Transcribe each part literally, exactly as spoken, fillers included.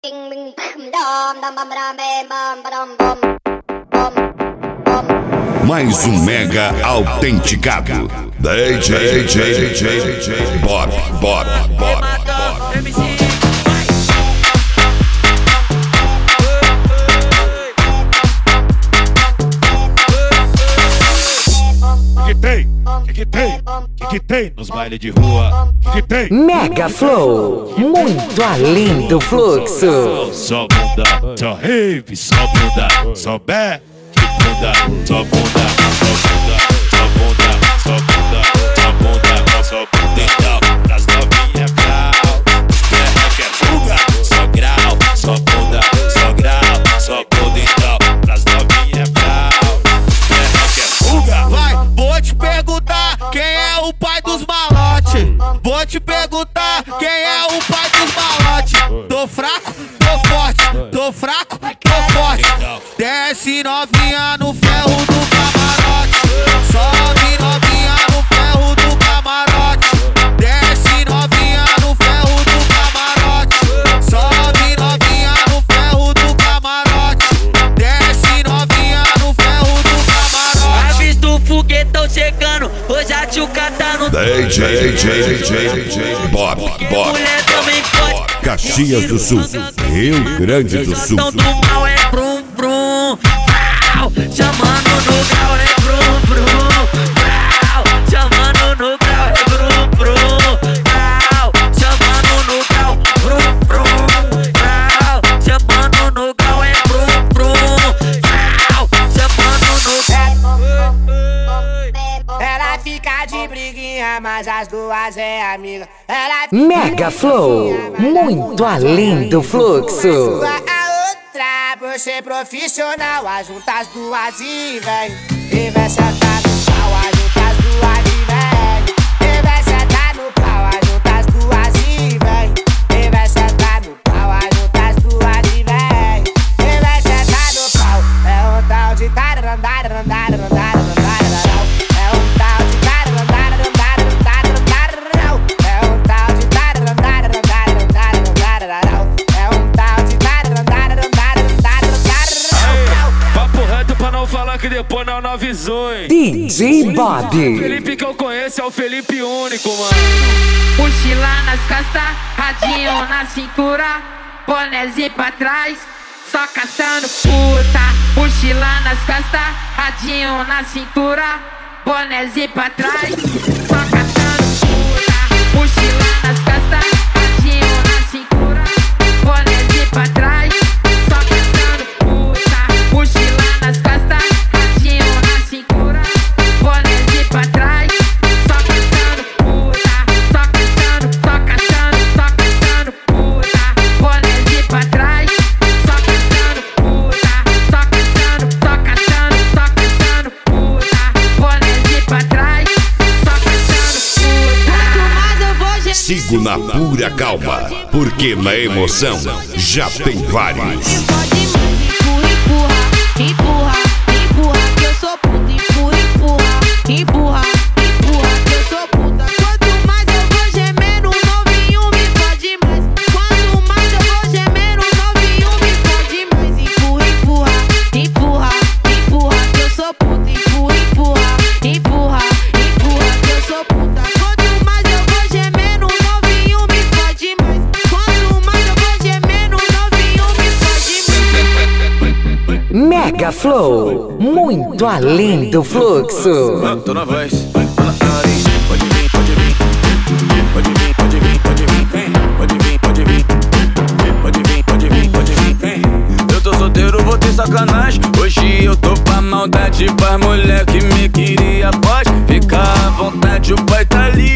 Mais um mega autenticado. D J, D J, D J, D J, Bob, Bob, Bob, Bob. Que tem? Que que tem? Que que tem nos bailes de rua? Que que tem? Mega Flow, muito além do fluxo. Só bunda, só rave, só bunda, só back, bunda, só bunda, só bunda, só bunda, só bunda, só bunda, só bunda então. Das novinhas grau, os perra que é fuga, só grau, só bunda, só grau, só bunda então. Das novinhas grau, os perra que é fuga. Vai, vou te perguntar quem é o pai dos malote. Vou te perguntar quem é o pai dos malote. Tô fraco, tô forte, tô fraco, tô forte. Desce novinha no ferro do camarote. Sobe novinha no ferro do camarote. Desce novinha no ferro do camarote. Sobe novinha no ferro do camarote. Desce novinha no ferro do camarote. Avista o foguetão chegando, hoje a tchuca tá no D J, D J, D J, D J, Bob, Bob, mulher também pode. Caxias do Sul, Rio Grande do Sul. Então do mal é brum brum, brau, chamando no grau é brum brum, brau, chamando no grau é brum brum, brau, chamando no grau, brum brum, brau, chamando no grau é brum brum, brau, chamando no grau. Ela fica de briguinha, mas as duas é amiga. Ela Mega Flow, muito além do fluxo. a outra, por ser profissional, ajunta as duas e vem. E vai sentar no pau, ajunta as duas e vem. E vai sentar no pau, ajunta as duas e vem. E vai sentar no pau, ajunta as duas e vem. E vai sentar no pau. É um tal de tararandar, andar, andar, andar, é um tal de tararandar, andar, andar, andar. É um tal de tararandar, andar, andar, andar. É um tal de tararandar, andar, andar, andar. Papo reto pra não falar que depois não avisou, hein? D J Bob. Felipe que eu conheço é o Felipe único, mano. Mochila nas costas, radinho na cintura, bonézinho pra trás, só caçando puta. Mochila nas costas, radinho na cintura, bonézinho pra trás, só caçando puta. Mochila nas costas, radinho na cintura, bonézinho pra trás, só caçando puta. Mochila nas costas, radinho na cintura, bonézinho pra trás, só caçando puta. Só caçando, só caçando, só caçando puta. Bonézinho pra trás, só caçando puta. Só caçando, só caçando, só caçando puta. Bonézinho pra trás, só caçando puta. Quanto mais eu vou gemer, Sigo na pura calma, porque na emoção já tem vários. Pode mais, empurra, empurra, empurra, empurra, que eu sou puta, empurra, empurra, empurra, empurra, que eu sou puta. Quanto mais eu vou gemer, o novinho me fode mais. Quanto mais eu vou gemer, o novinho me fode mais. Empurra, empurra, empurra, empurra, que eu sou puta, empurra, empurra, empurra, empurra, que eu sou puta. Quanto mais eu vou gemer, o novinho me fode mais. Quanto mais eu vou gemer, o novinho me fode mais. Mega Flow, muito além do fluxo. Tô na voz. Pode vir, pode vir. Pode vir, pode vir, pode vir. Pode vir, pode vir. Pode vir, pode vir, pode vir. Eu tô solteiro, vou ter sacanagem. Hoje eu tô pra maldade, pra mulher que me queria. Pode ficar à vontade, o pai tá ali.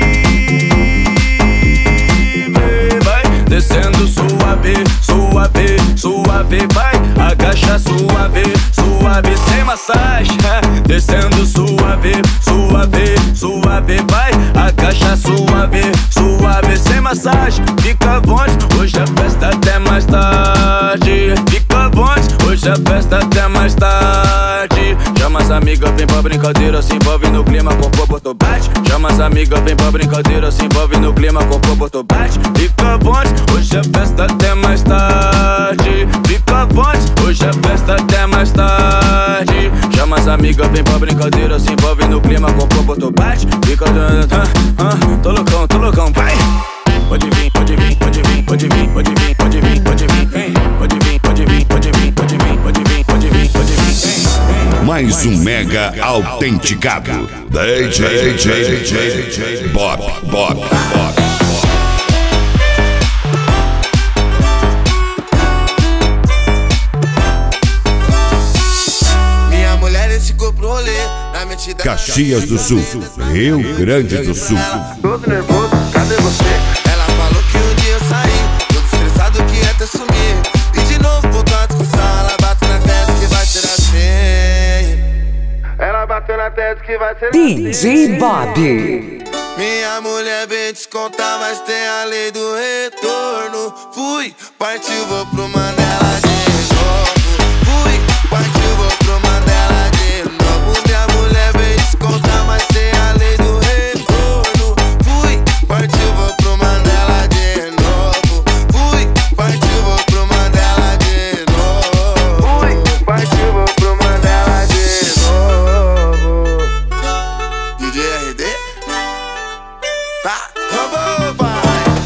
Vai descendo suave, suave, suave. Vai agacha suave, suave, sem massagem. Descendo suave, suave, suave. Vai agacha suave, suave, sem massagem. Fica à vontade, hoje a festa até mais tarde. Fica à vontade, hoje a festa até mais tarde. Chama as amigas. amigas, vem pra brincadeira, se envolve no clima, corpo, botou bate. Chama as amigas, vem pra brincadeira, se envolve no clima, corpo, botou bate. Fica à vontade, hoje é festa até mais tarde. Fica à vontade, hoje é festa até mais tarde. Chama as amigas, vem pra brincadeira, se envolve no clima, corpo, botou bate. Fica, ah, ah, tô loucão, tô loucão, vai. Pode vir, pode vir, pode vir, pode vir, pode vir, pode vir, pode vir, vem. Pode vir, pode vir, pode vir, pode vir, pode vir, pode vir, pode vir, vem. Mais um mega autenticado. D J, D J, D J, Bob, Bob, Bob. Minha mulher ficou pro rolê na metida. Caxias do Sul, Rio Grande do Sul. Todo nervoso, cadê você? Ela falou que um dia eu saí, todo estressado que ia até sumir. E de novo voltou a discussão, ela bateu na testa que vai ser assim. Ela bateu na testa que vai ser assim. D J Bob. Minha mulher vem descontar, mas tem a lei do retorno. Fui, partiu, vou pro Mandela de novo. Fui, partiu, vou pro Mandela de novo. Minha mulher vem descontar, mas tem a lei do retorno. Fui, partiu, vou pro Mandela de novo. Fui, partiu, vou pro Mandela de novo. Fui, partiu, vou pro Mandela de novo. D J R D? Tá, vamos, vai!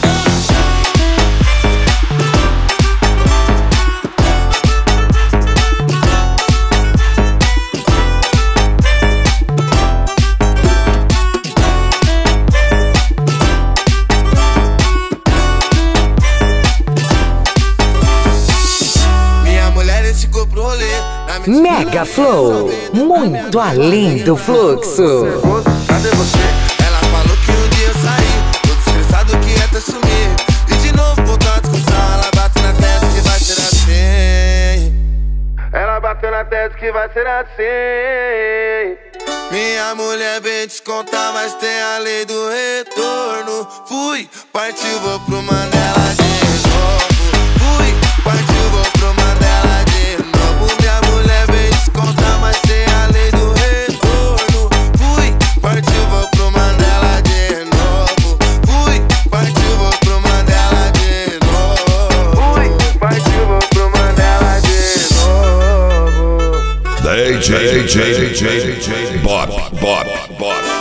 Minha mulher ficou pro rolê na metida. Mega Flow, muito além do fluxo. Cadê você? Ela falou que um dia eu saí, todo estressado que ia até sumir. E de novo voltou a discussão, ela bateu na testa que vai ser assim. Ela bateu na testa que vai ser assim. Minha mulher vem descontar, mas tem a lei do retorno. Fui, partiu, vou pro Mandela de novo. Fui, partiu, vou pro Mandela de novo. Minha mulher vem descontar, mas tem a lei do retorno. Fui, partiu, vou pro Mandela de novo. Fui, partiu, vou pro Mandela de novo. Fui, partiu, vou pro Mandela de novo. D J, D J, D J, Bob, Bob, Bob.